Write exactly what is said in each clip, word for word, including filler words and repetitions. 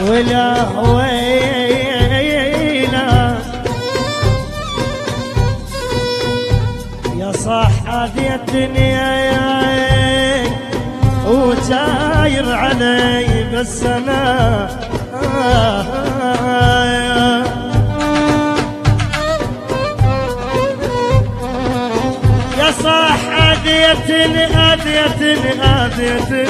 ولا ويلا يا صاح اذيتني وجاير علي بس انا آه آه يا صاح اذيتني اذيتني اذيتني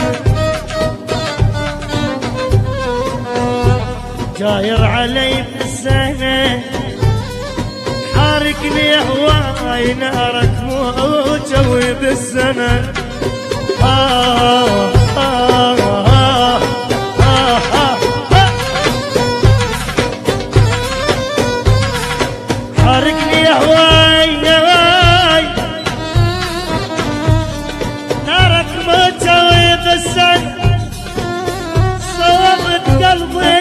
جاير علي بالسنة حارقني هواي نارك موجوي بالسنة آه آه آه آه آه حارقني هواي نواي نارك موجوي بالسنة صوبت قلبي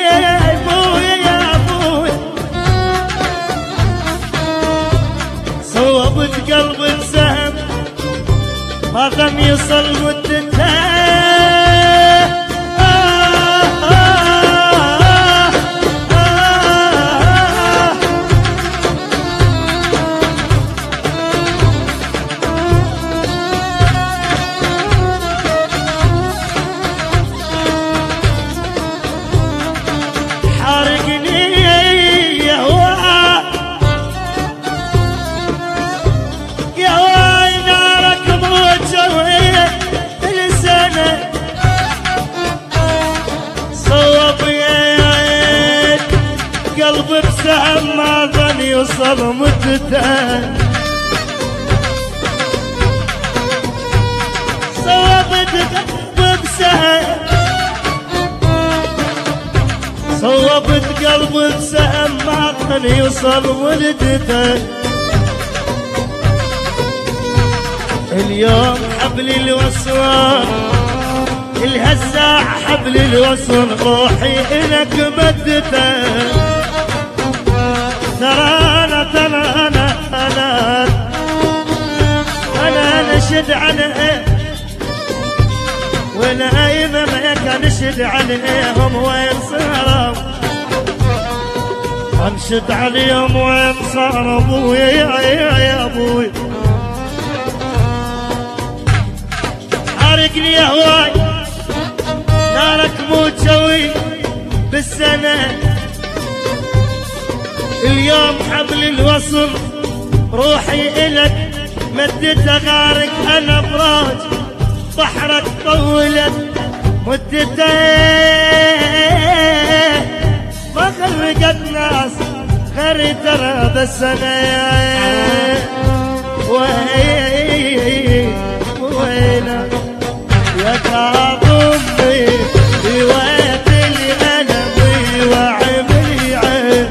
صوبت قلب السهم ما ثم يصل مدته آه آه آه آه حارقني يا هوا يا واي نارك موجوية السنة صوب يد قلبي بسهم ما ظن يوصل مدته صوبت قلبي بسهم صوبت قلبي بسهم ما ظن يوصل مدته اليوم حبل الوصول الهزاع حبل الوصول روحي إلك مدته ترى أنا ترى أنا أنا أنا نشد عنه ولا أيما ما كان نشد عليهم وين صاروا أنشد عليهم وين صار أبوي يا يا أبوي حارقني يا هواي نارك موجوي بالسنة اليوم حبل الوصل روحي إلك مدته غارق أنا براج بحرك طولت مدته ما خرقت ناس غير ترى بالسنة وين وينك يا كاظمي بويت الألم وعمري عين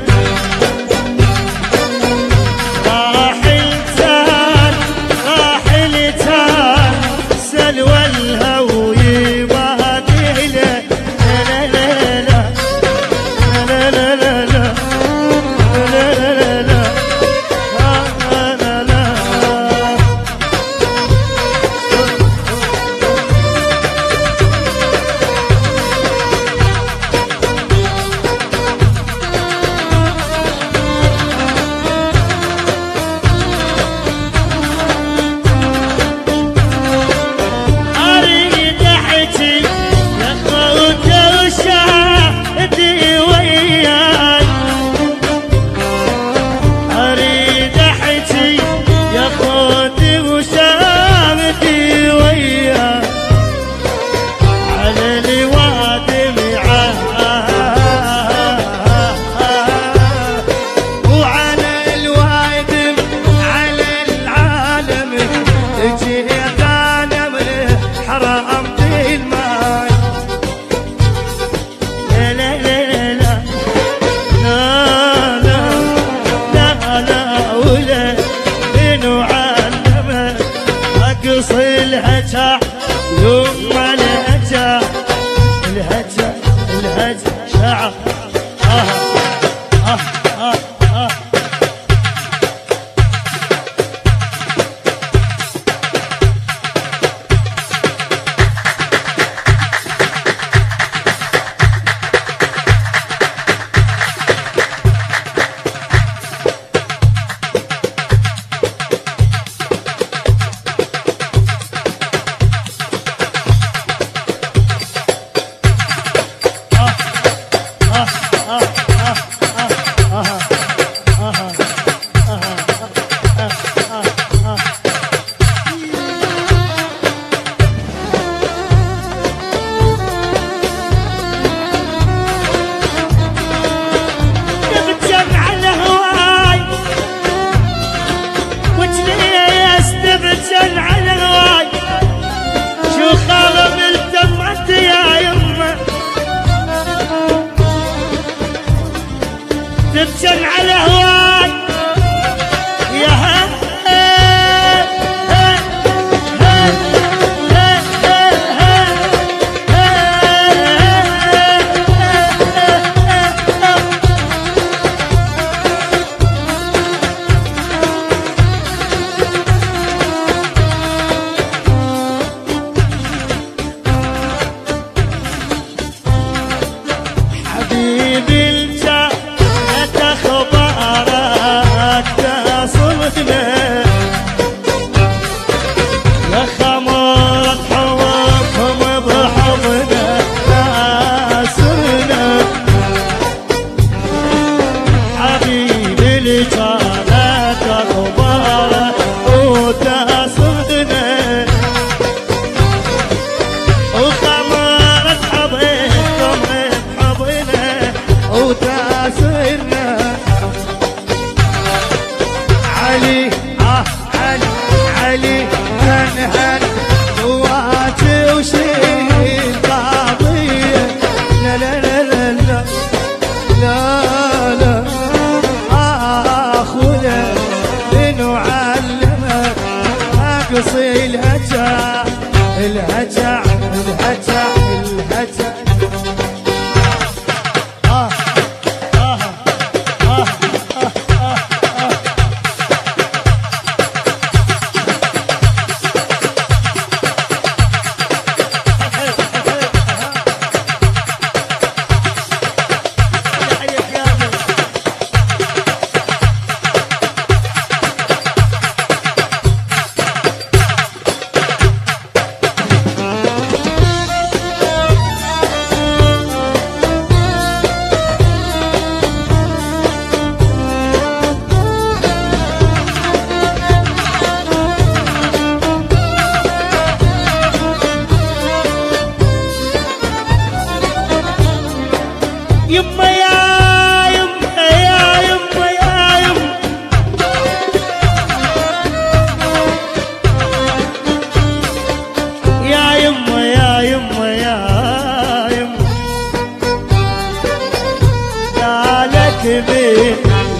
راح التان راح التان سلوى الهوي وهدي له لا لا لا لا لا لا لا لا لا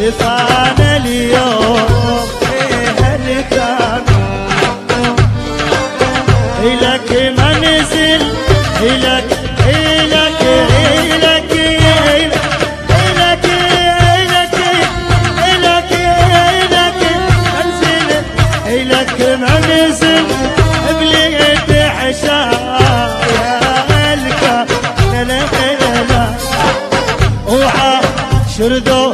فانا اليوم هلكان إلك منزل إلك إلك إلك إلك إلك إلك إلك منزل إلك منزل بليت حشايا الكا لا لا لا وعاشر